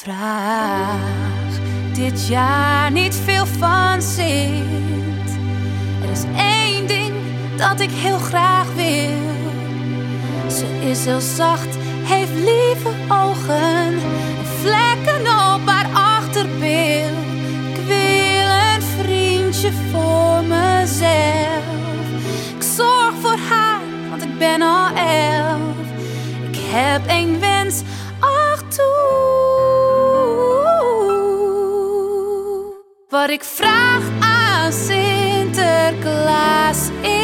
vraag dit jaar niet veel van Sint. Er is één ding dat ik heel graag wil. Ze is heel zacht, heeft lieve ogen en vlekken op haar achterbil. Ik wil een vriendje voor mezelf. Ik zorg voor haar, want ik ben al 11. Ik heb één wens, ach toe. Wat ik vraag aan Sinterklaas is